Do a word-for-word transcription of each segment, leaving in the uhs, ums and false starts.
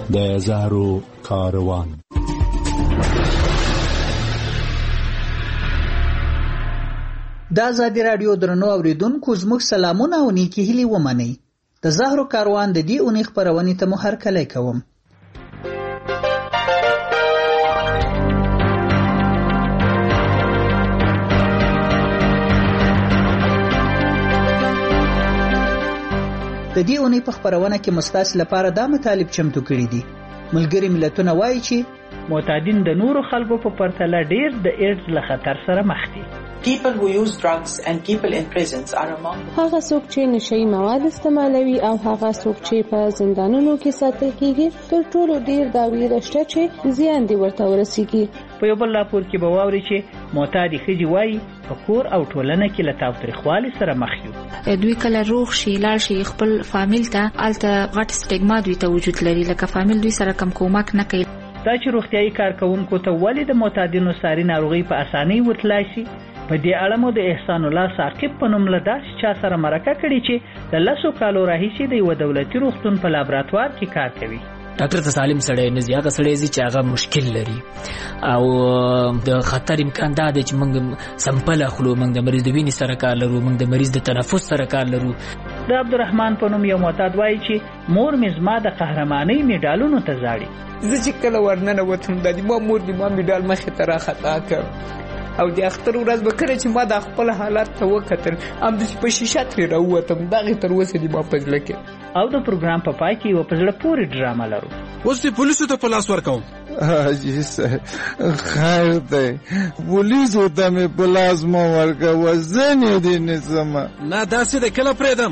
د زهرو کاروان. د ازادي راډیو درنو اوریدونکو زموږ سلامونه او نیکی هیلې ومنئ. د زهرو کاروان د دې اونۍ خپرونې ته مو هرکلی کوم. د دې اونۍ په خپرونه کې مستاسو لپاره دا مطالب چمتو کړي دي. ملګري ملتونه وایي چې معتادین د نورو خلکو په پرتله ډیر د ایډز له خطر سره مخ دي. People who use drugs and people in prisons are among هغه څوک چې نشئی مواد استعمالوي او هغه څوک چې په زندانونو کې ساتل کیږي تر ټولو ډیر دا ویره شته چې زیان دی ورته ورسیږي. په یو بل راپور کې به واوري چې معتادی ښځې وایي په کور او ټولنه کې له تاوتریخوالي سره مخ یو. دوی کله روغ شي لاړ شي خپل فامیل ته الته غټ سټیګما دوی ته وجود لري لکه فامیل دوی سره کم کومک نه کوي. دا چې روغتیايي کارکونکو ته ولې د معتادینو ساري ناروغي په اسانۍ ورتلای شي په دې اړه مو د احسان الله ثاقب په نوم له داسې چا سره مرکه کړې چې د لسو کالو راهیسې د یو دولتي روغتون په لابراتوار کې کار کوي. ډاکټر ته سالم سړی نه زی هغه سړی چې هغه مشکل لري او د خطر امکان دا دی چې موږ سمپل اخلو، موږ د مریض د وینې سره کار لرو، موږ د مریض د تنفس سره کار لرو. د عبدالرحمن په نوم یو معتاد وایي چې مور مې زما د قهرمانۍ میډالونو ته زاړي. زه چې کله ورننه وتم د ما مور دې ما میډال مخې ته راخطا کړ او د اختر ورځ به کړه چې ما د خپل حالت ته وکتل ام د په شیشه ترې راووتم دغه تر اوسه دې ما په زړه کې. او د پروګرام په پای کې یو په زړه پورې ډرامه لرو. اوس دې پولیسو ته په لاس ورکوم. حاجی صاحب خیر دی پولیسو ته مې په لاس مو ورکوه زنې دې نسمه نه داسې دی کله پرېږدم.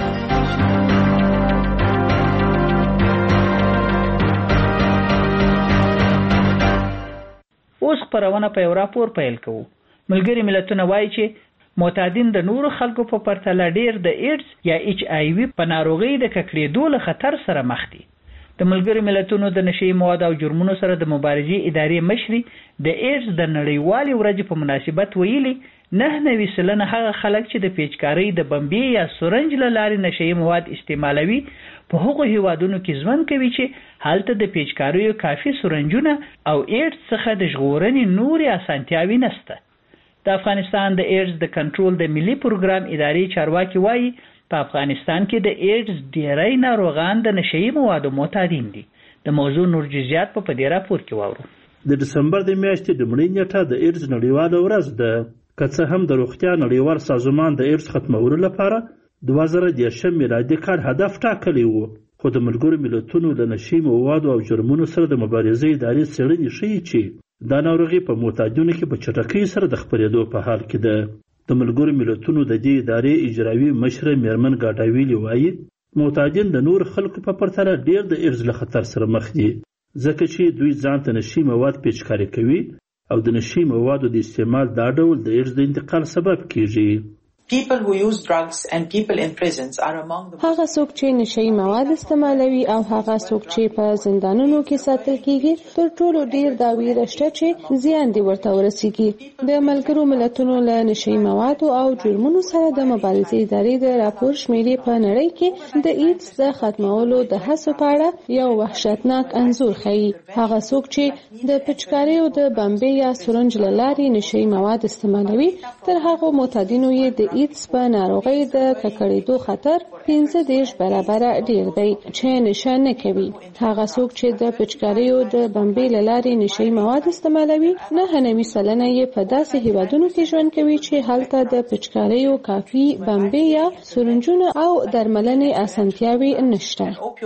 اوس خپرونه په یو راپور پیل کوو. ملګري ملتونه وایي چې معتادین د نورو خلکو په پرتله ډیر د ایډز یا ایچ آی وی په ناروغۍ د ککړېدو له خطر سره مخ دي. د ملګري ملتونو د نشئی مواد او جرمونو سره د مبارزې ادارې مشري د ایډز د نړیوالې ورځې په مناسبت ویلي نه نوي سلنه هغه خلک چې د پیچکارۍ د بمبې یا سورنج له لارې نشئی مواد استعمالوي په هغو هیوادونو کې ژوند کوي چې هلته د پیچکاریو کافي سورنجونه او ایډز څخه د ژغورنې نورې اسانتیاوې نشته. د افغانستان د ایډز د کنټرول د ملي پروګرام ادارې چارواکي وایي په افغانستان کې د ایډز ډیری ناروغان د نشئی موادو معتادین دي. د موضوع نور جزئیات په دې راپور کې واورو. د دسمبر د میاشتې لومړۍ نیټه د ایډز نړیواله ورځ ده. که څه هم د روغتیا نړیوال سازمان د ایډز ختمولو لپاره دوه زره دېرشم میلادي کال هدف ټاکلی و، خو د ملګرو ملتونو له نشئی موادو او جرمونو سره د مبارزې ادارې څېړنې ښیي چې دا ناروغي په معتادینو کې په چټکۍ سره د خپرېدو په حال کې ده. د ملګرو ملتونو د دې ادارې اجرایي مشره میرمن ګاډاویلي وایي معتادین د نور خلکو په پرتله ډېر د ایډز له خطر سره مخ دي ځکه چې دوی ځان ته نشئی مواد پیچکاري کوي او د نشئی موادو د استعمال دا ډول د ایډز د انتقال سبب کیږي. People who use drugs and people in prisons are among the هغه څوک چې نشئی مواد استعمالوي او هغه څوک چې په زندانونو کې ساتل کیږي تر ټولو ډیر دا ویره شته چې زیان دی ورته ورسیږي. د ملګرو ملتونو له نشئی موادو او جرمونو سره د مبارزې ادارې د راپور شمیرې په نړۍ کې د ایډز د ختمولو د هڅو په اړه یو وحشتناک انځور ښیي. هغه څوک چې د پچکاریو د بمبې یا سورنج له لارې نشئی مواد استعمالوي تر هغو معتادینو یې د ایډز په ناروغۍ د ککړېدو خطر پنځه دېرش برابره ډیر دی چې نشه نه کوي. هغه څوک چې د پچکاریو د بمبې له لارې نشئی مواد استعمالوي نهه نوي سلنه یې په داسې هیوادونو کې ژوند کوي چې هلته د پچکاریو کافي بمبې یا سورنجونه او درملنې اسانتیاوې نشته.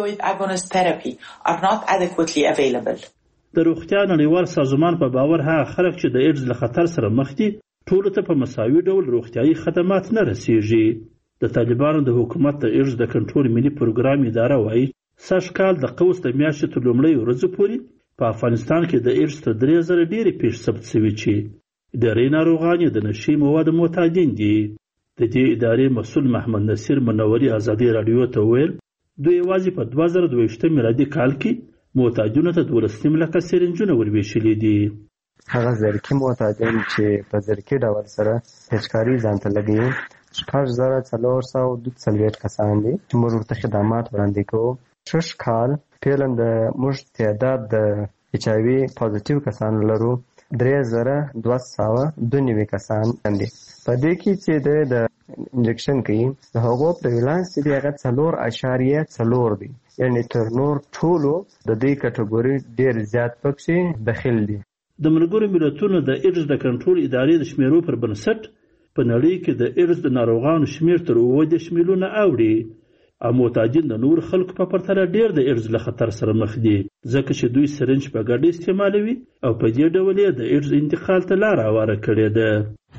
د روغتیا نړیوال سازمان په باور هغه خلک چې د ایډز له خطر سره مخ دي ټولو ته په مساوي ډول روغتیايي خدمات نه رسیږي. د طالبانو د حکومت د ایډز د کنټرول ملي پروګرام اداره وایي سږ کال د قوس د میاشتې تر لومړۍ ورځې پورې په افغانستان کې د ایډز تر درې زره ډېرې پیښې ثبت شوي چې ډېری ناروغان یې د نشئی موادو معتادین دي. د دې ادارې مسؤل محمد نصیر منوري ازادي راډیو ته وویل دوی یوازې په دوه زره دوه ویشتم میلادي کال کې معتادینو ته دولس نیم لکه سرنجونه وربېښلي دي. هغه زرکي معتادین چې په زرکي ډول سره پیچکاري ځان ته لګوي شپږ زره څلور سوه دوه څلوېښت کسان دي چې موږ ورته خدمات وړاندې کوو. شش کال فعلا د موږ تعداد د ایچ آی وي پازیټیو کسان لرو درې زره دوه سوه دوه نوي کسان دي. په دې کې چې د انجکشن کوي د هغو پریوالانس چې دی هغه څلور اشاریه څلور دی، یعنی تر نور ټولو د دې کټګوري ډېر زیات پکې داخل دي. د ملګرو ملتونو د ایډز د کنټرول ادارې د شمیرو پر بنسټ په نړۍ کې د ایډز د ناروغانو شمیر تر اووه دېرش میلیونه اوړي او معتادین د نور خلکو په پرتله ډېر د ایډز له خطر سره مخ دي، ځکه چې دوی سرنج په ګډه استعمالوي او په دې ډول یې د ایډز انتقال ته لاره هواره کړې ده.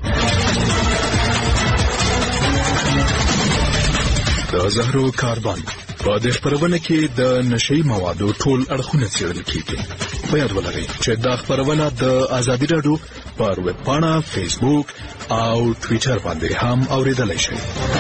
د زهرو کاربن په دې خبرونه کې د نشئی موادو ټول اړخونه څېړل کیږي. په یاد ولرئ چې دا خبرونه د ازادي راډیو پر ویب پاڼه، فیسبوک او ټویټر باندې هم اوریدلای شئ.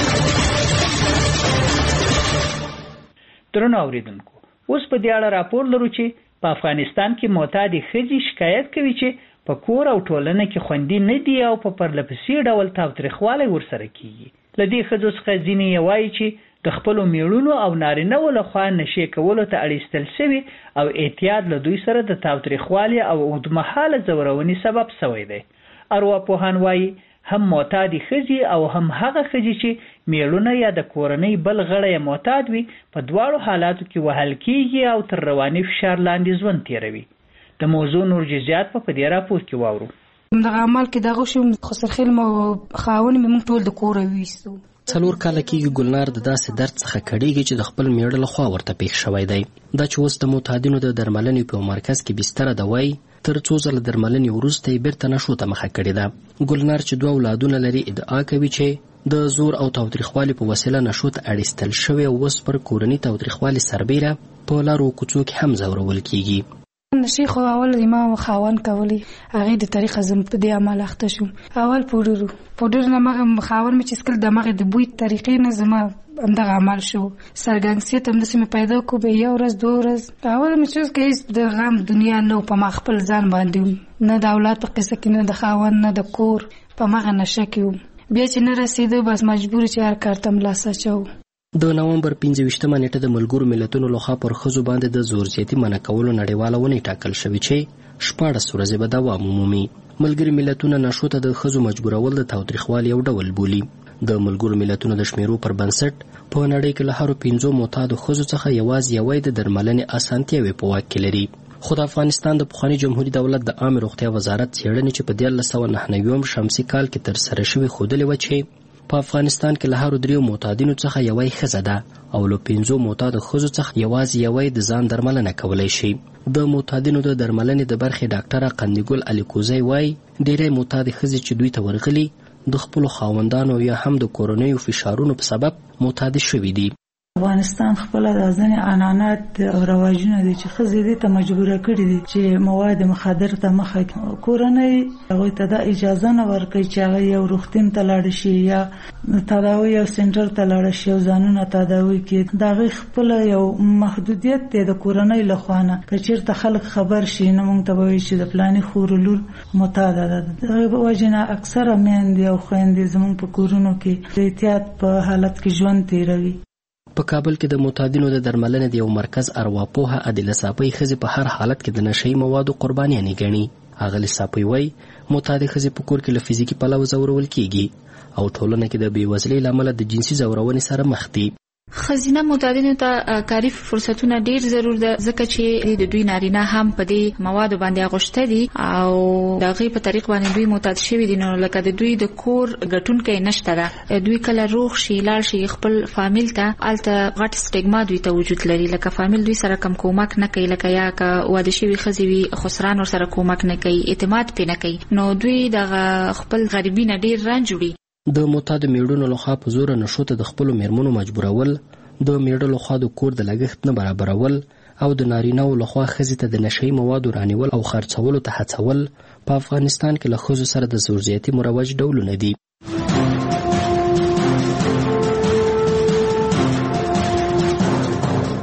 درنو اوریدونکو، اوس په دې اړه راپور لرو چې په افغانستان کې معتادې ښځې شکایت کوي چې په کور او ټولنه کې خوندي نه دي او په پرلپسې ډول تاوتریخوالی ورسره کیږي. له دې ښځو څخه ځینې یې وایي چې د خپلو میړونو او نارینه‌و لخوا نشې کولو ته اړیستل شوي او اعتیاد له دوی سره د تاوتریخوالي او اوږدمهاله ځورونې سبب شوی دی. ارواپوهان وایي هم معتادې ښځې او هم هغه ښځې چې میړونه یا د کورنۍ بل غړی معتاد وي په دواړو حالاتو کې وهل کیږي او تر رواني فشار لاندې ژوند تیروي. د موضوع نور جزئیات په دې راپور کې واورو. دغه عمل کې دغه شو خسرخیل مو خاون مې موږ ټول د کوره ویستو. څلور کاله کېږي ګلنار د داسې درد څخه کړېږي چې د خپل میړه لخوا ورته پیښ شوی دی. دا چې اوس د معتادینو د درملنې په مرکز کې بستره ده وایي تر څو ځله درملنې وروسته یې بیرته نشو ته مخه کړې ده. ګلنار چې دوه اولادونه لري ادعا کوي چې د زور او تاوتریخوالي په وسیله نشو ته اړیستل شوی او اوس پر کورني تاوتریخوالي سربیره په لارو کوڅو کې هم ځورول کېږي. نشي خو اول ما خاون کولی هغه د طریقه زم په دې عمل اخته شو. اول پودرو پودر نه مغه خاون مې چې سکل د مغه د بوی طریقې نه زما همدغه عمل شو. سرګنګسیت هم داسې مې پیدا کو به یو ورځ دوه ورځ اول مې چې کې د غم دنیا نو په ما خپل ځان باندې نه د اولاد په قصه کې نه د خاون نه د کور په مغه نشه کې بیا چې نه رسیدو بس مجبور چې هر کار ته ملاسه چو. د نومبر پنځه ویشتمه نیټه د ملګرو ملتونو لخوا پر ښځو باندې د زور زیاتي منع کولو نړیواله ونې ټاکل شوې چې شپاړس ورځې به دوام ومومي. ملګري ملتونه نشو ته د ښځو مجبورول د تاوتریخوالي یو ډول بولي. د ملګرو ملتونو د شمیرو پر بنسټ په نړۍ کې له هرو پنځو معتادو ښځو څخه یوازې یوې د درملنې اسانتیاوې په واک کې لري. خو د افغانستان د پخواني جمهوریت دولت د عامه روغتیا وزارت څېړنې چې په دیارلس سوه نهه نوي شمسي کال کې ترسره شوې ښودلې وه چې په افغانستان کې له هرو دریو معتادینو څخه یوې ښځه ده او له پنځو معتادو ښځو څخه یوازې یوې د ځان درملنه کولی شي. د معتادینو د درملنې د برخې ډاکټره قندګل الیکوزی وایي ډېری معتادې ښځې چې دوی ته ورغلي د خپلو خاوندانو یا هم د کورنیو فشارونو په سبب معتادې شوي دي. افغانستان خپل د ځنې عنعنات او رواجونه دي چې ښځې دې ته مجبوره کړي دي چې مواد مخدر ته مخه کورنۍ هغوی ته دا اجازه نه ورکوي چې هغه یو روغتون ته لاړ شي یا تداوی یو سنټر ته لاړ شي او ځانونه تداوی کړي. د هغې خپله یو محدودیت دی د کورنۍ له خوا نه. که چېرته خلک خبر شي نو موږ ته به وایي چې د فلاني خور لور معتاده ده. د هغې په وجې نه اکثره میندې او خویندې زموږ په کورونو کې د احتیاط په حالت کې ژوند تېروي. په کابل کې د معتادینو د درملنې د یو مرکز ارواپوهه عادله صافۍ ښځې په هر حالت کې د نشهیي موادو قربانیانې ګڼي. اغلې صافۍ وایي معتادې ښځې په کور کې له فزیکي پلوه ځورول کیږي او ټولنه کې د بېوزلۍ له امله د جنسي ځورونې سره مخ دي. ښځینه معتادینو ته کاري فرصتونه ډیر ضرور ده ځکه چې د دوی نارینه هم په دې موادو باندې اغوشته دي او د هغې په طریق باندې دوی معتاد شوي دي. نو لکه د دوی د کور ګټونکی نشته ده. دوی کله روغ شي لاړ شي خپل فامیل ته هلته غټ سټیګما دوی ته وجود لري. لکه فامیل دوی سره کم کومک نه کوي، لکه یا که واده شوي ښځې وي خسران ورسره کومک نه کوي، اعتماد پرې نه کوي. نو دوی دغه خپل غریبي نه ډېر رنج وړي. د معتادو میړونو لخوا په زوره نشو ته د خپلو میرمنو مجبورول، د میړه لخوا د کور د لګښت نه برابرول او د نارینه‌و لخوا ښځې ته د نشهیي موادو رانیول او خرڅولو ته هڅول په افغانستان کې له ښځو سره د زورزیاتي مروج ډولونه دي.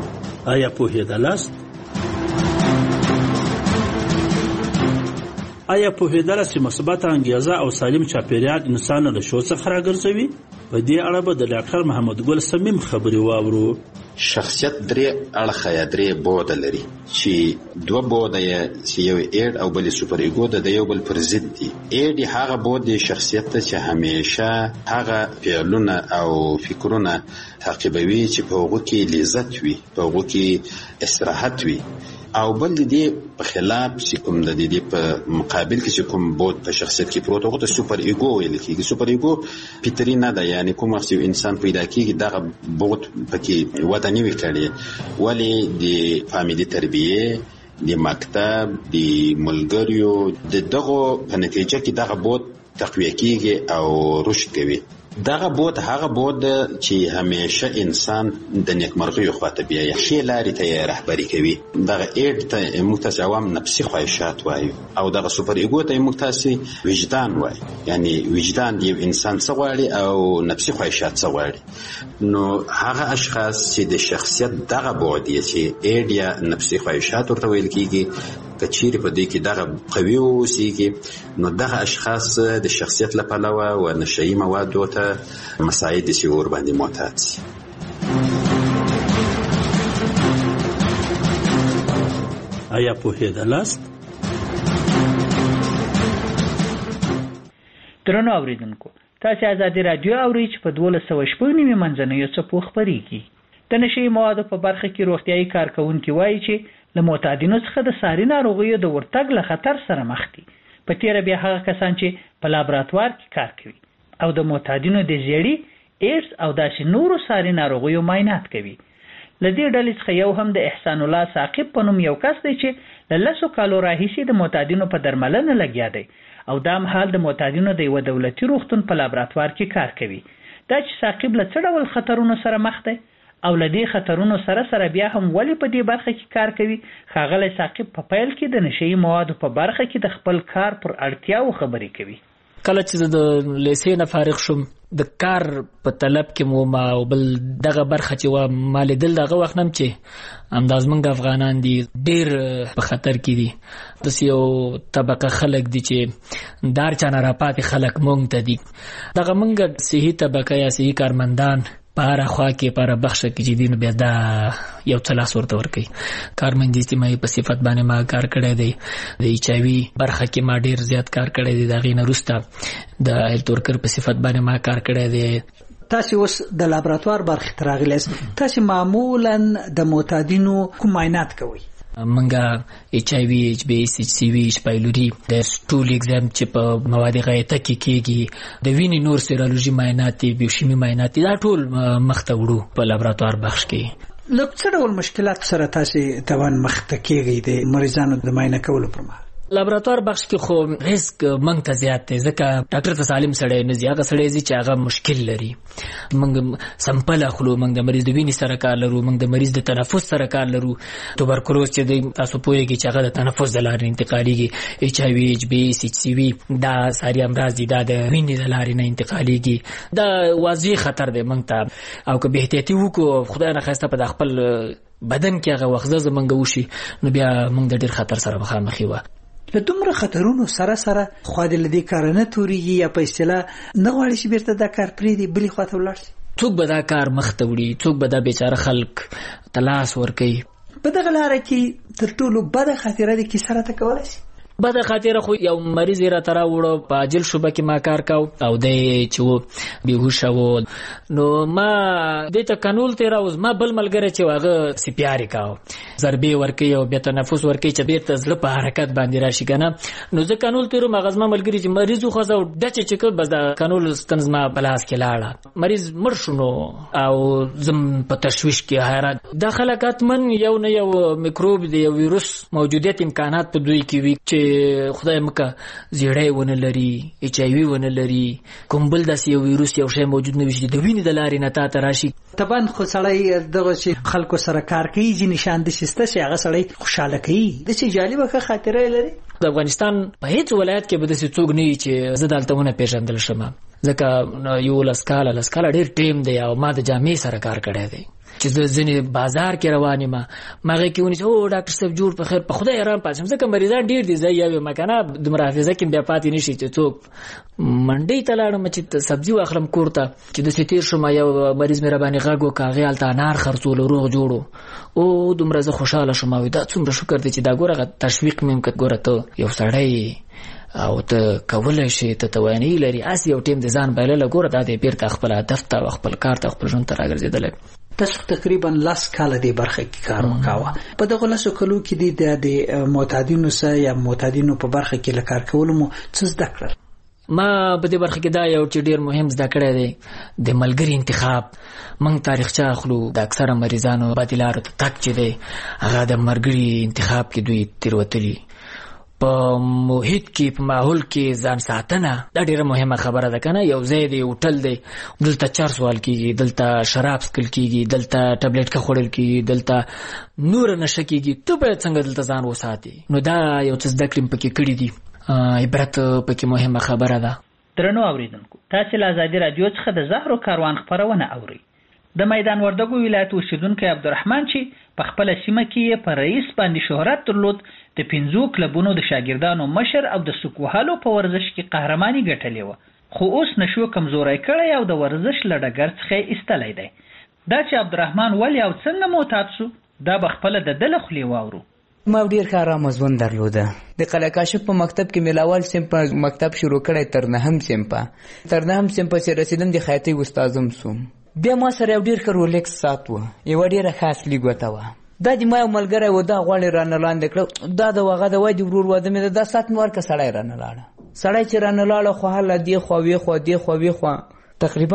آیا پوهېدلاست؟ آیا پوهېدله چې مثبته انګیزه او سالم چاپیریال انسان له شو څخه راګرځوي؟ په دې اړه به د ډاکټر محمد ګل صمیم خبرې واورو. شخصیت درې اړخه یا درې بوده لري چې دوه بوده یې چې یو ایډ او بل سوپر ایګو د یو بل پر ضد دي. ایډ هغه بوده شخصیت ته چې همیشه هغه فعلونه او فکرونه تعقیبوي چې په هغه کې لذت وي، په هغه کې استراحت وي، او بل دې په خلاف چې کوم د دې په مقابل کې چې کوم بود په شخصیت کې پروت هغه ته سوپر ایګو ویل کېږي. سوپر ایګو فطري نه ده، یعنی کوم وخت یو انسان پیدا کېږي دغه بود پکې وده نه وي کړې، ولې د فامیلي تربیه، د مکتب، د ملګریو د دغه په نتیجه کې دغه بود تقویه کېږي او رشد کوي. دغه بود هغه بود چې همیشه انسان د نیکمرغیو خواته بیایي، ښې لارې ته یې رهبري کوي. دغه ایډ ته موږ تاسې عوام نفسي خواهشات وایو، او دغه سوپر ایګو ته موږ تاسې وجدان وایو، یعنی وجدان یو انسان څه غواړي او نفسي خواهشات څه غواړي. نو هغه اشخاص چې د شخصیت دغه بود یې چې ایډ یا نفسي خواهشات ورته ویل کېږي، کچېرې په دې کې دغه قوي واوسېږي، نو دغه اشخاص د شخصیت له پلوه و نشهیي موادو ته مساعد شي ور باندې معتاد شي. آیا پوهېدلاست؟ درنو اوریدونکو، تاسې ازادي راډیو اورئ چې په دولس سوه شپږ نیمې منځنیو څپو خپرېږي. د نشهیي موادو په برخه کې روغتیایي کارکوونکي وایي چې له معتادینو څخه د ساري ناروغیو د ورتګ له خطر سره مخ دي. په تیره بیا هغه کسان چې په لابراتوار کې کار کوي او د معتادینو د زیړي، ایډز او داسې نورو ساري ناروغیو معاینات کوي. له دې ډلې څخه یو هم د احسان الله ثاقب په نوم یو کس دی چې له لسو کالو راهیسې د معتادینو په درملنه لګیا دی او دا مهال د معتادینو د یوه دولتي روغتون په لابراتوار کې کار کوي. دا چې ثاقب له څه ډول خطرونو سره مخ دی او له دې خطرونو سره سره بیا هم ولې په دې برخه کې کار کوي، ښاغلی ثاقب په پیل کې د نشهیي موادو په برخه کې د خپل کار پر اړتیاو خبرې کوي. کله چې د لیسې نه فارغ شوم د کار په طلب کې مو ما او بل دغه برخه چې و ما لیدل دغه وخت نم چې همداز موږ افغانان دي ډېر په خطر کې دي. داسې یو طبقه خلک دي چې دار چا نه راپاتې خلک موږ ته دي. دغه موږ صحي طبقه یا صحي کارمندان په هره خوا کې په هره بخشه کې چې دي نو بیا دا یو څه لاس ورته ورکوي. کارمندي اجتماعي په صفت باندې ما کار کړی دی. د ایچ آی وي برخه کې ما ډېر زیات کار کړی دی. د هغې نه وروسته د هیلت ورکر په صفت باندې ما کار کړی دی. تاسې اوس د لابراتوار برخې ته راغلاست، تاسې معمولا د معتادینو کوم معاینات کوئ؟ منګه ایچ آی وی، ایچ بی ایس، ایچ سی وی، ایچ پایلوري، د سټول ایگزام چې په مواد غایطه کې کېږي، د وینې نور سیرولوژي معاینات دي، بیوشیمي معاینات دي، دا ټول مخ ته وړو په لابراتوار بخش کې. لږ څه ډول مشکلات سره تاسې توان مخ ته کېږئ د مریضانو د معاینه کولو پر مهال؟ لابراتوار بخش کې خو ریسک موږ ته زیات دی، ځکه ډاکټر ته سالم سړی نه ځي. هغه سړی ځي چې هغه مشکل لري. موږ سمپل اخلو، موږ د مریض د وینې سره کار لرو، موږ د مریض د تنفس سره کار لرو. توبرکلوز چې دی تاسو پوهېږئ چې هغه د تنفس د لارې انتقالېږي. ایچ آی وي، ایچ بی ایس، ایچ سی وي دا ساري امراض دي، دا د وینې د لارې نه انتقالېږي. دا واضح خطر دی موږ ته، او که بې احتیاطي وکړو خدای نخواسته په د خپل بدن کې هغه وخزه زموږ وشي نو بیا موږ د ډېر خطر سره مخامخ یو. له دومره خطرونو سره سره خوا دې له دې کاره نه تورېږي یا په اصطلاح نه غواړي چې بیرته دا کار پرېږدي بلې خوا ته ولاړ شي؟ څوک به دا کار مخ ته وړي؟ څوک به دا بیچاره خلک ته لاس ورکوي؟ په دغه لاره کې تر ټولو بده خاطره دې کیسه راته کولی شي؟ بده خاطره خو یو مریض یې راته راوړو، په عاجل شعبه کې ما کار کو او دی چې و بېهوشه و، نو ما دې ته کنول تېراوه. زما بل ملګری چې و هغه سی پي آر یې کاوه، ضربې ورکوي او بیا تنفس ورکوي چې بېرته زړه په حرکت باندې راشي که نه. نو زه کنول تېروم، هغه زما ملګري چې مریض وخوځه او ډچې چې کړ بس د کنول ستن زما په لاس کې لاړه، مریض مړ شو. نو او زم په تشویش کې حیران. دا خلک حتمن یو نه یو میکروب د یو ویروس موجودیت امکانات په دوی کې وي چې خدای مکه زیړی ونه لري، ایچ آی وي ونه لري، کوم بل داسې یو ویروس یو شی موجود نه وي چې د وینې د لارې نه تا ته راشي. طبعا خو سړی دغه چې خلکو سره کار کوي ځینې شیان داسې شته چې هغه سړی خوشحاله کوي. داسې جالبه ښه خاطره یې لري؟ د افغانستان په هیڅ ولایت کې به داسې څوک نه وي چې زه دلته ونه پېژندل شم. ځکه یو لس کاله لس کاله ډېر ټیم دی او ما د جامع سره کار کړی دی چې زه ځینې بازار کې روان یم ما هغې کې ونیسه او ډاکټر صاحب جوړ په خیر په خدای حیران پاتې شم ځکه مریضان ډېر دي زه یو یم که نه دومره حافظه کې بیا پاتې نه شي چې څوک منډۍ ته لاړم چې سبزي واخلم کور ته چې داسې تېر شوم یو مریض مې راباندې غږ وکړه هغې هلته انار خرڅولو روغ جوړو او دومره زه خوشحاله شوم او دا څومره شکر دی چې دا ګوره هغه تشویق مې که ګوره ته یو سړی او ته کولی شي ته توانایي لري هسې یو ټیم د ځان بایلله ګوره دا دی بیرته خپل هدف ته او خپل کار ته خپل ژوند ته راګرځېدلی. تاسو تقریبا لس کاله دې برخه کې کار وکاوه. په دغه لسو کلو کې دې د معتادینو سره یا معتادینو په برخه کې له کار کولو مو څه زده کړل؟ ما په دې برخه کې دا یو چې ډېر مهم زده کړی دی د ملګري انتخاب. موږ تاریخچه اخلو د اکثره مریضانو بدې لارو ته تګ چې دی هغه د ملګري انتخاب کې دوی تېروتلي. په محیط کې په ماحول کې ځان ساتنه دا ډیره مهمه خبره ده کنه. یو ځای دی هوټل دی دلته چرس وال کیږي دلته شراب څښل کیږي دلته ټابلیټ کا خوړل کیږي دلته نور نشه کیږي ته باید څنګه دلته ځان وساتي. نو دا یو څه زده کړې پکې کړي دي عبرت پکې مهمه خبره ده. درنو اوریدونکو تاسو له آزادي رادیو څخه د زهرو کاروان خبرونه اورئ. د میدان وردګو ولایت اوسیدونکی عبدالرحمن چې په خپل سیمه کې په رئیس باندې شهرت درلود د پنځو کلبونو د شاګردانو مشر او د سکوهالو په ورزش کې قهرماني ګټلې وه خو اوس نشو کمزوری کړی او د ورزش له ډګر څخه یې ایستلی دی. دا چې عبدالرحمن ولې او څنګه معتاد سو دا به خپله د ده له خولې واورو. ما ډېر ښه ارامه ژوند درلوده. د قلعه کاشف په مکتب کې مې له اول صنف په مکتب شروع کړی تر نهم صنفه تر نهم صنفه چې رسېدم د خیاطۍ استازم سوم. بیا ما سره یو ډېر ښه رولکس ساعت و یوه ډېره ښه اصلي ګوته وه. دا د ما یو ملګری و دا غواړې رانه لاندې کړه دا د هغه د وای د ورور واده مې ده دا ساعت مې ورکړه سړی رانه لاړه. سړی چې رانه لاړه خو هله دې خوا وې خوا دې خوا وې خوا تقریبا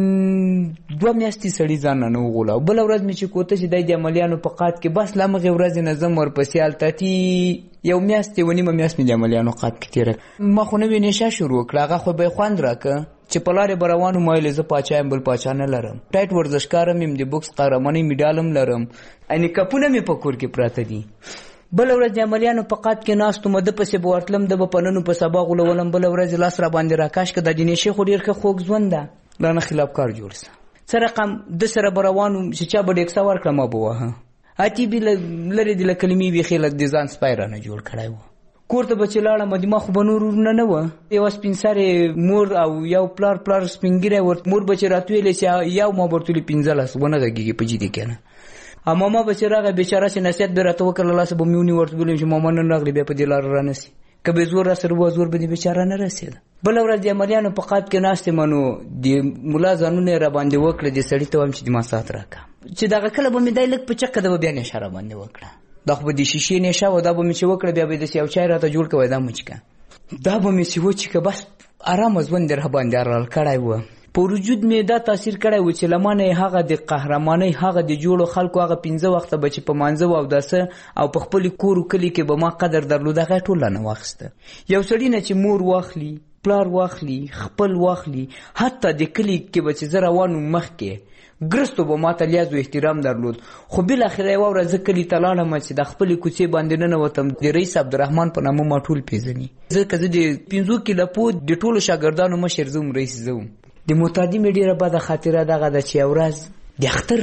دوه میاشتې سړي ځان نه وغولاو. بله ورځ مې چې کوته چې دی د عملیانو په قات کې بس له همغې ورځې نه ځم ورپسې هلته تي یو میاشت یوه نیمه میاشت مې د عملیانو قات کې تېره ما خو نوې نشه شروع کړه هغه خو به یې خوند راکړه چې په لارې به روان وم ویلې زه پاچا یم بل پاچا نه لرم. ټایټ ورزشکار یم د بوکس قهرمانۍ میډال هم لرم یعنې کپونه مې په کور کې پراته دي. بله ورځ د عملیانو په قات کې ناست وم ده پسې به ورتلم ده به په نن په سبا غولولم. بله ورځ یې لاس را باندې راکاش کړه دا د نشې خو ډېر ښه خوږ ژوند ده لا نه خلاف کار جوړ شه. څه رقم ده سره به روان وم چې چا به ډېکسه ورکړه ما به واهه اتي بې لرې دې له کلمې بیخي له د ځان سپی رانه جوړ کړی و. کور ته به چې لاړم د ما خو به نور ورونه نه وه یوه سپین سرې مور او یو پلار پلار سپین ږیری ورته مور به چې راتویلې چې یو ما به ورته ویلې پنځلس ونه غږېږي په جدي کې نه. او ماما به چې راغی بېچاره چې نصیحت به یې راته وکړ له لاسه به مې ونیو ورته ویلم چې ماما نن راغلې بیا په دې لاره رانسي که به زور را سره وه زور به دې بېچاره نه رسېده. بله ورځ د عملیانو په قات کې ناست یم نو د ملا ځانونه یې را باندې وکړه د سړي ته وایم چې د ما ساعت راکړه چې دغه کله به مې دی لږ په چکه ده به بیا نشه را باندې وکړه دا خو به د شیشې نشه وه دا به مې چې وکړه بیا به یې داسې یو چای راته جوړ کړه دا مو چکه دا به مې چې وچکه بس ارامه ژوند یې را باندې ارال کړی و. په وجود مې دا تاثیر کړی و چې له ما نه یې هغه د قهرمانۍ هغه د جوړو خلکو هغه پنځه وخته به چې په مانځه و اوداسه او په خپلې کور و کلي کې به ما قدر درلود هغه یې ټول رانه واخیسته. یو سړي نه چې مور واخلي پلار واخلي خپل واخلي حتی د کلي کې به چې زه روان وم مخکې ګرستو به ما ته لیاز و احترام درلود. خو بالاخره یوه ورځ زه کلي ته لاړم چې د خپلې کوڅې باندې ننوتم د رئیس عبدالرحمن په نامه ما ټول پېژني ځکه زه د پنځو کلپو د ټولو شاګردانو مشر زه وم رئیس زه وم. د معتادي مې ډېره بده خاطره دغه ده چې یو ورځ د اختر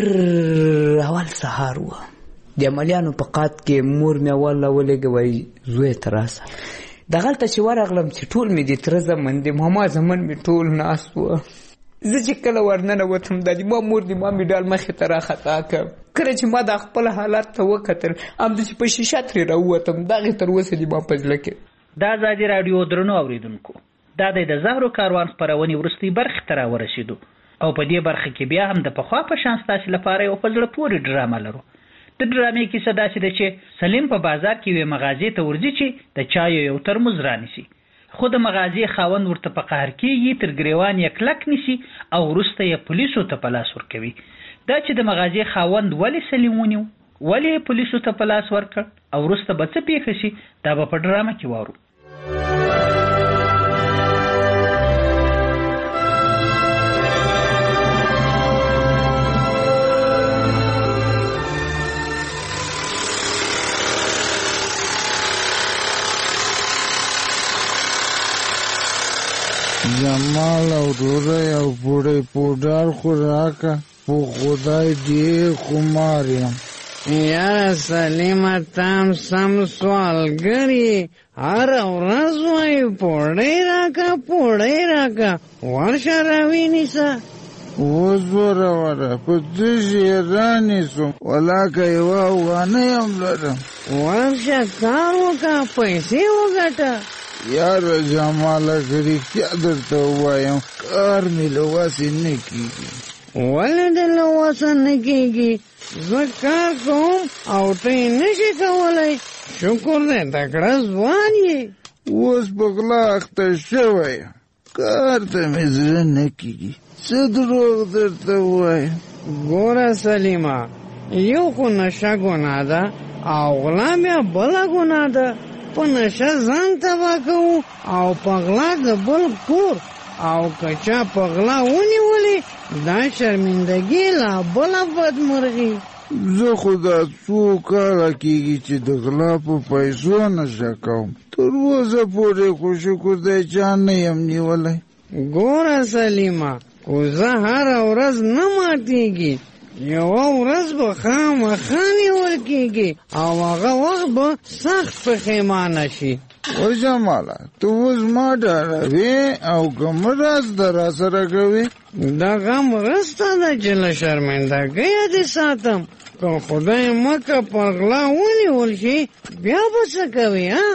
اول سهار وه د عملیانو په قات کې مور مې اول راولېږه وایي زویه ته راسه. دغلته چې ورغلم چې ټول مې د تره زمن د ماما زمن مې ټول ناست وه. زه چې کله ورننوتم دا د ما مور د ما مډال مخې ته راخطا کړم. کله چې ما دا خپل حالت ته وکتل همداسې په شیشه ترې راووتم دغې تر اوسه د ما په زړه کې. دا ازادي راډیو درنو اوریدونکو دا د زهرو کاروان خپرونې وروستۍ برخې ته راورسېدو او په دې برخه کې بیا هم د پخوا په شان ستاسې لپاره یو په زړه پورې ډرامه لرو. د ډرامې کیسه داسې ده چې سلیم په بازار کې یوې مغازې ته ورځي چې د چایو یو ترموز رانیسي خو د مغازې خاوند ورته په قهر کېږي تر ګریوان یې کلک نیسي او وروسته یې پولیسو ته په لاس ورکوي. دا چې د مغازې خاوند ولې سلیم ونیو ولې یې پولیسو ته په لاس ورکړ او وروسته به څه پېښه شي دا به په ډرامه کې واورو. زما له وروره یو پوړی پوډر خو راکه په خدای ډېر خمار یم. یاره سلیمه تام سم سوالګر یې هره ورځ وایي پوړی راکه پوړی راکه ورشه راوینیسه. اوس وروره په تش یې رانیسم ولاکه یوه افغانۍ هم لرم. ورشه کار وکړه پیسې وګټه. یاره جماله که رښتیا درته ووایم کار مې له وسې نه کېږي. ولې د له وسه نه کېږي؟ زه کار کوم او ته یې نشې کولی. شکر دی تکړه ځوان یې. اوس په غلا اخته شوی کار ته مې زړه نه کېږي. څه دروغ درته ووایم؟ ګوره سلیمه یو خو نشه ګناه ده او غلا بیا بله ګناه ده. په نشه ځان تباه کوو او په غلا د بل کور او که چا په غلا ونیولې دا شرمندګي لا بله بدمرغي. زه خو دا څو کاله کېږي چې د غلا په پیسو نشه کوم. تر اوسه پورې خو شکر دی چا نه یم نیولی. ګوره سلیمه کوزه هره ورځ نه ماتېږي. یوه ورځ به خامخا نیول کېږي او هغه وخت به سخت پښیمانه شي. وجماله ته اوس ما ډاروې او که مرسته را سره کوې؟ دغه مرسته ده چې له شرمندګۍ دې ساتم. که خدای مکه په غلا ونیول شي بیا به څه کوې؟ ها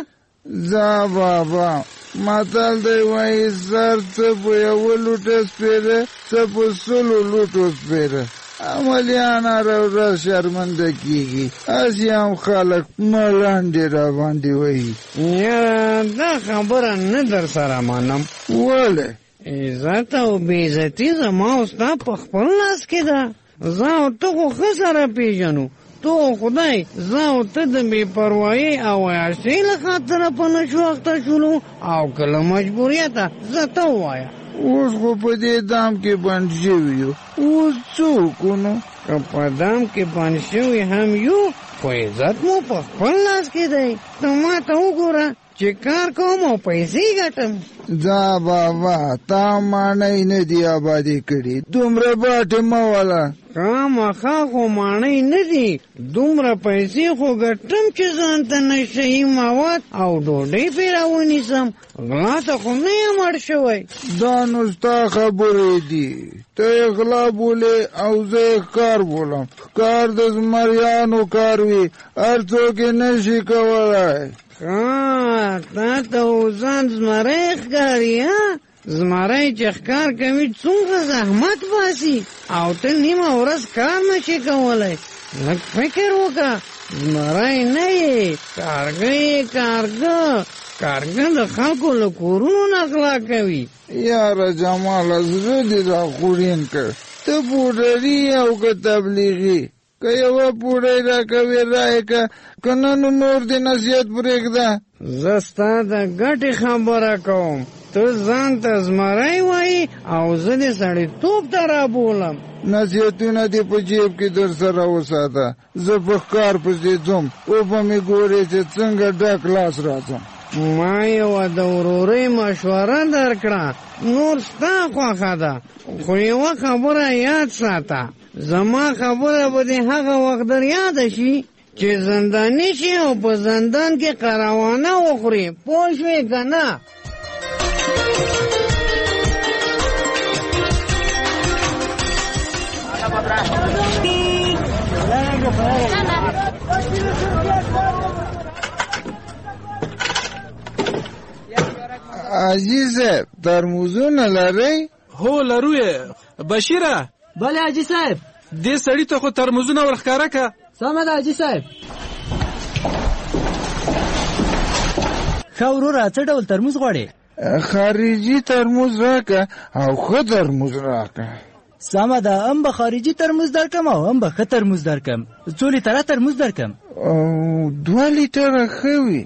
ځه بابا متل دی وایي سر څه په یوه لوټه سپېره څه په سلو لوټو سپېره. عملیان هره ورځ شرمنده کېږي هسې هم خلک ملنډې را باندې وهي. یاره دا خبره نه در سره منم. ولې؟ عزت او بېعزتي زما او ستا په خپل لاس کې ده. زه او ته خو ښه سره پېژنو. تو خدای زه او ته د بې پروایۍ او عیاشۍ له خاطره په نشو اخته شولو او که له مجبوریته زه ته ووایه. اوس خو په دې دام کې بند شوي یو. اوس څه وکړو نو؟ که په دام کې بند شوي هم یو خو عزت مو په خپل لاس کې دی. ته ما ته وګوره چې کار کوم او پیسې ګټم. ځه بابا تا ماڼۍ نه دي آبادې کړي دومره باټې مه وله. خامخا خو ماڼۍ نه دي دومره پیسې خو ګټم چې ځان ته نشهي مواد او ډوډۍ پرې راونیسم. غلا ته خو نه یم اړ شوی. دا نو ستا خبرې دي. ته یې غلا بولې او زه یې ښکار بولم. ښکار د زمریانو کار وي هر څوک یې نشي کولی. ښه تا ته ځان زمری ښکاري؟ ها زمری چې ښکار کوي څومره زحمت باسي او ته نیمه ورځ کار نشي کولی. لږ فکر وکړه زمری نه یې کارګه یې کارګه. کارګه د خلکو له کورونو نه غلا کوي. یاره جماله زړه دې را خوړین کړ. ته پوډري او که تبلیغي که یوه پوډۍ راکوې رایې که که نه نو نور دې نصیحت پرېږده. زه ستا د ګټې خبره کوم. ته ځان ته زمری وایي او زه دې سړیتوب ته رابولم. نصیحتونه دې په جیب کې در سره وساته. زه په ښکار پسې ځم وبه مې ګورې چې څنګه ډک لاس راځم. ما یوه د ورورۍ مشوره درکړه نور ستا خوښه ده خو یوه خبره یاد ساته. زما خبره به دې هغه وخت در یاده شي چې زنداني شي او په زندان کې قراوانه وخوري. پوه شوې که نه؟ حاجي صاحب ترموزونه لرئ؟ هو لرو یې. بشیره بله حاجي صاحب دې سړي ته خو ترموزونه ورښکاره که. سمه ده حاجي صاحب. ښه وروره څه ډول ترموز غواړې؟ خارجي ترموز راکه او ښه ترموز راکه. سمه ده هم به خارجي ترموز درکم او هم به ښه ترموز درکم. څو لیټره ترموز درکم؟ دوه لیټره ښه وي.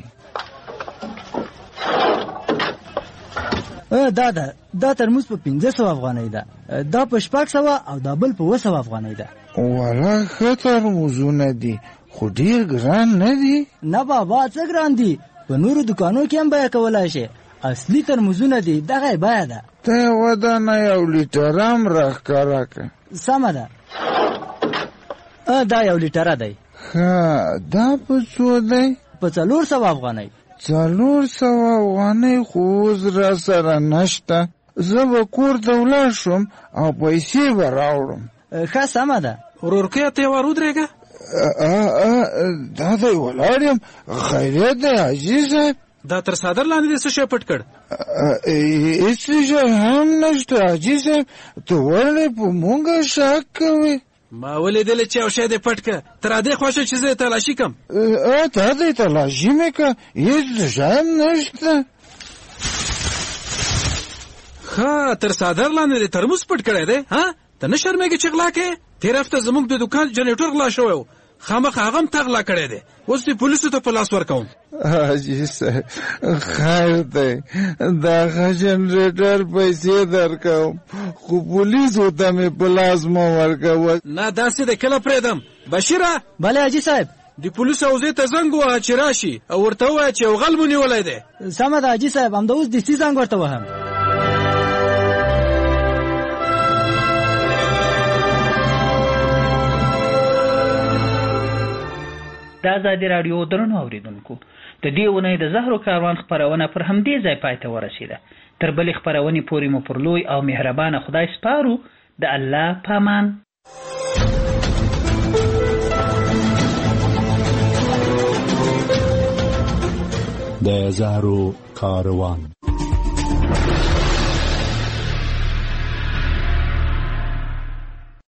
دا ده دا ترموز په پنځه سوه افغانۍ ده. دا په شپږ سوه او دا بل په اوه سوه افغانۍ ده. والا ښه ترموزونه دي خو ډېر ګران نه دي. نه بابا څه ګران دي. په نورو دکانو کې هم بیه کولی شي اصلي ترموزونه دي دغه بیه ده. ته یوه دانه یو لیټر هم راښکاره کړه. سمه ده. دا یو لیټره دی. ښه دا په څو دی؟ په څلور سوه افغانۍ. څلور سوه افغانۍ خو اوس را سره نشته. زه به کور ته ولاړ شم او پیسې به راوړم. ښه سمه ده. ورورکیه ته یې ور ودرېږه. دا دی ولاړ یم. خیریت دی حاجي صاحب؟ دا تر څادر لاندې دې څه شی پټ کړ؟ هېڅ شی هم نشته حاجي صاحب. ته ولې په مونږ شک کوې؟ ما ولیدلې چې یو شی دې پټ که. تر دې خوښه چې زه یې تلاشي کړم. ته دې تلاشي مې که؟ هېڅ شی هم نشته. ښه تر څادر لاندې دې ترموز پټ کړی دی. ها ته نه شرمېږې چې غلا کوې؟ تېره هفته زموږ د دوکان جنریټر غلا شوی و. خامخا هغه هم تا غلا کړی دی. اوس دې پولیسو ته په لاس ورکوم. حاجي صاحب خیر دی. دغه جنریټر پیسې درکوم خو پولیسو ته مې په لاس مه ورکوه. نه داسې دی کله پرېږدم. بشیره. بله حاجي صاحب. د پولیسو حوزې ته زنګ ووهه چې راشي او ورته ووایه چې یو غل مو نیولی دی. سمه ده حاجي صاحب. همدا اوس دستي زنګ ورته وهم. د ازادي راډیو درنو اوریدونکو د دې اونۍ د زهرو کاروان خپرونه پر همدې ځای پای ته ورسېده. تر بلې خپرونې پورې مو پر لوی او مهربانه خدای سپارو. د الله پامان. د زهرو کاروان.